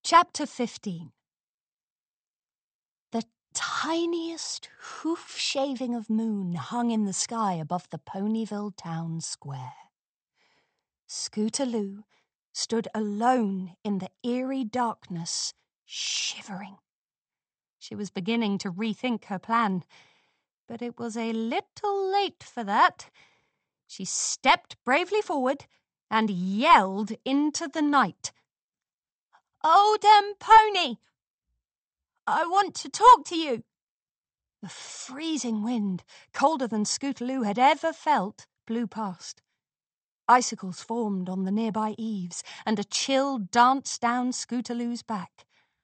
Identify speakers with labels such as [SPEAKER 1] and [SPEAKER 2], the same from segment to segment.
[SPEAKER 1] Chapter 15. The tiniest hoof shaving of moon hung in the sky above the Ponyville town square. Scootaloo stood alone in the eerie darkness, shivering. She was beginning to rethink her plan, but it was a little late for that. She stepped bravely forward and yelled into the night. "Oldham Pony! I want to talk to you." The freezing wind, colder than Scootaloo had ever felt, blew past. Icicles formed on the nearby eaves, and a chill danced down Scootaloo's back.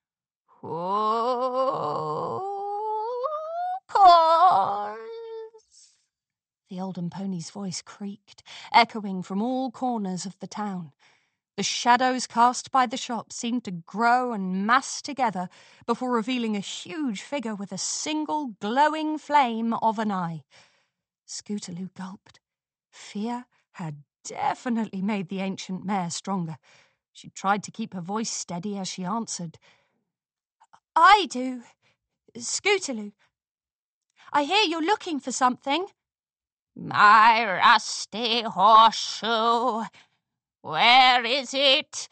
[SPEAKER 1] "Of course." The Oldham Pony's voice creaked, echoing from all corners of the town. The shadows cast by the shops seemed to grow and mass together before revealing a huge figure with a single glowing flame of an eye. Scootaloo gulped. Fear had definitely made the ancient mare stronger. She tried to keep her voice steady as she answered. "I do, Scootaloo. I hear you're looking for something." "My rusty horseshoe. Where is it?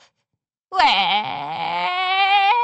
[SPEAKER 1] Where?"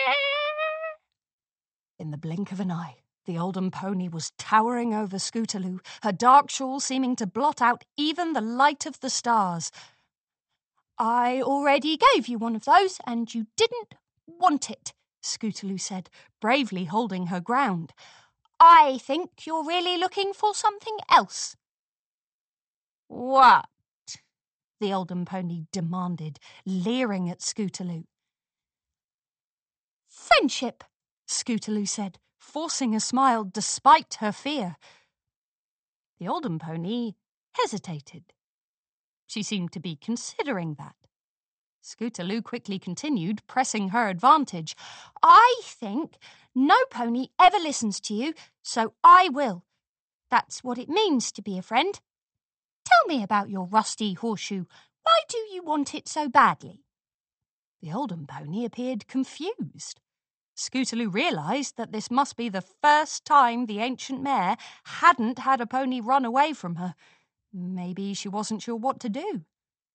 [SPEAKER 1] In the blink of an eye, the Oldham Pony was towering over Scootaloo, her dark shawl seeming to blot out even the light of the stars. "I already gave you one of those, and you didn't want it," Scootaloo said, bravely holding her ground. "I think you're really looking for something else." "What?" the Oldham Pony demanded, leering at Scootaloo. "Friendship," Scootaloo said, forcing a smile despite her fear. The Oldham Pony hesitated. She seemed to be considering that. Scootaloo quickly continued, pressing her advantage. "I think no pony ever listens to you, so I will. That's what it means to be a friend. Tell me about your rusty horseshoe. Why do you want it so badly?" The Oldham Pony appeared confused. Scootaloo realised that this must be the first time the ancient mare hadn't had a pony run away from her. Maybe she wasn't sure what to do.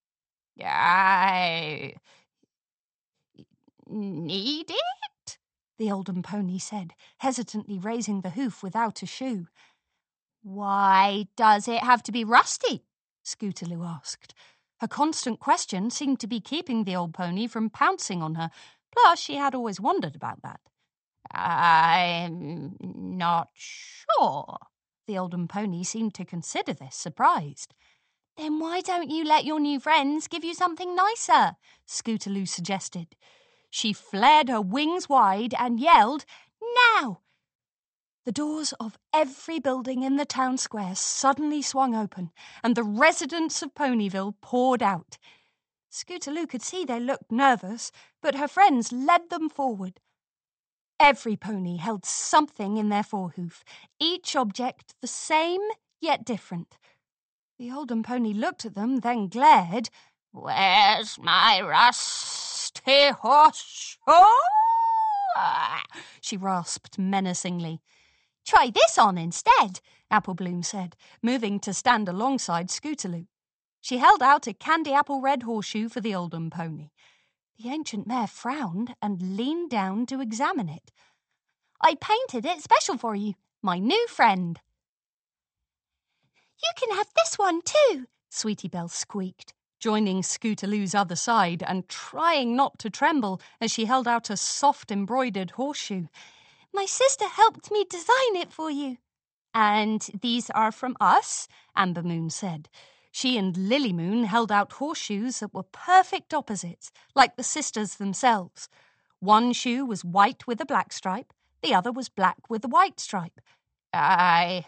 [SPEAKER 1] "I need it?" the Oldham Pony said, hesitantly raising the hoof without a shoe. "Why does it have to be rusty?" Scootaloo asked. Her constant question seemed to be keeping the old pony from pouncing on her, plus she had always wondered about that. "I'm not sure." The Oldham Pony seemed to consider this, surprised. "Then why don't you let your new friends give you something nicer?" Scootaloo suggested. She flared her wings wide and yelled, "Now!" The doors of every building in the town square suddenly swung open, and the residents of Ponyville poured out. Scootaloo could see they looked nervous, but her friends led them forward. Every pony held something in their forehoof, each object the same yet different. The Oldham Pony looked at them, then glared. "Where's my rusty horseshoe?" she rasped menacingly. "Try this on instead," Applebloom said, moving to stand alongside Scootaloo. She held out a candy apple red horseshoe for the Oldham Pony. The ancient mare frowned and leaned down to examine it. "I painted it special for you, my new friend." "You can have this one too," Sweetie Belle squeaked, joining Scootaloo's other side and trying not to tremble as she held out a soft embroidered horseshoe. "My sister helped me design it for you." "And these are from us," Amber Moon said. She and Lily Moon held out horseshoes that were perfect opposites, like the sisters themselves. One shoe was white with a black stripe, the other was black with a white stripe. I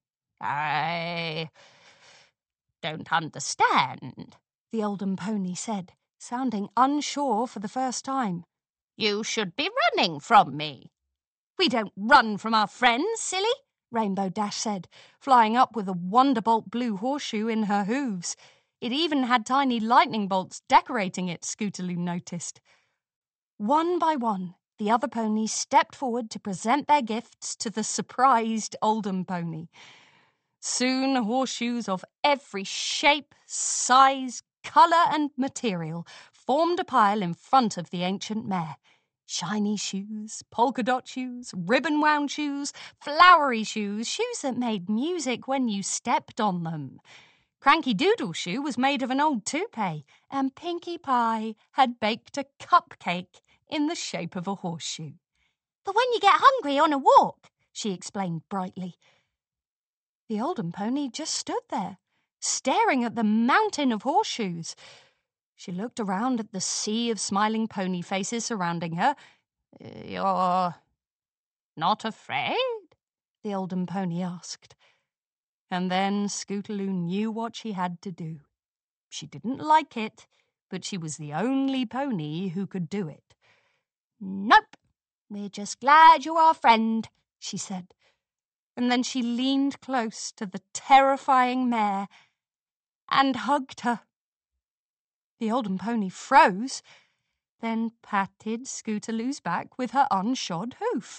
[SPEAKER 1] don't understand," the Oldham Pony said, sounding unsure for the first time. "You should be running from me." "We don't run from our friends, silly," Rainbow Dash said, flying up with a Wonderbolt blue horseshoe in her hooves. It even had tiny lightning bolts decorating it, Scootaloo noticed. One by one, the other ponies stepped forward to present their gifts to the surprised Oldham pony. Soon, horseshoes of every shape, size, colour and material formed a pile in front of the ancient mare. Shiny shoes, polka-dot shoes, ribbon-wound shoes, flowery shoes, shoes that made music when you stepped on them. Cranky Doodle's shoe was made of an old toupee, and Pinkie Pie had baked a cupcake in the shape of a horseshoe. "For when you get hungry on a walk," she explained brightly. The Oldham pony just stood there, staring at the mountain of horseshoes. She looked around at the sea of smiling pony faces surrounding her. "You're not afraid?" the Oldham pony asked. And then Scootaloo knew what she had to do. She didn't like it, but she was the only pony who could do it. "Nope, we're just glad you're our friend," she said. And then she leaned close to the terrifying mare and hugged her. The Oldham pony froze, then patted Scootaloo's back with her unshod hoof.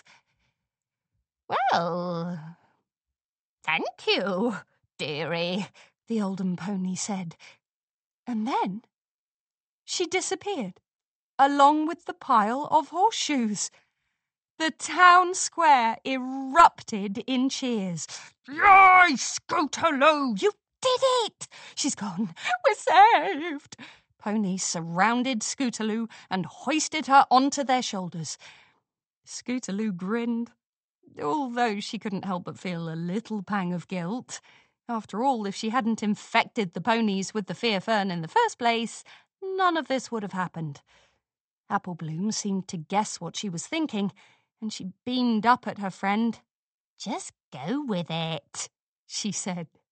[SPEAKER 1] "Well, thank you, dearie," the Oldham pony said. And then she disappeared, along with the pile of horseshoes. The town square erupted in cheers. "Yay, Scootaloo! You did it! She's gone. We're saved!" Ponies surrounded Scootaloo and hoisted her onto their shoulders. Scootaloo grinned, although she couldn't help but feel a little pang of guilt. After all, if she hadn't infected the ponies with the fear fern in the first place, none of this would have happened. Apple Bloom seemed to guess what she was thinking, and she beamed up at her friend. "Just go with it," she said.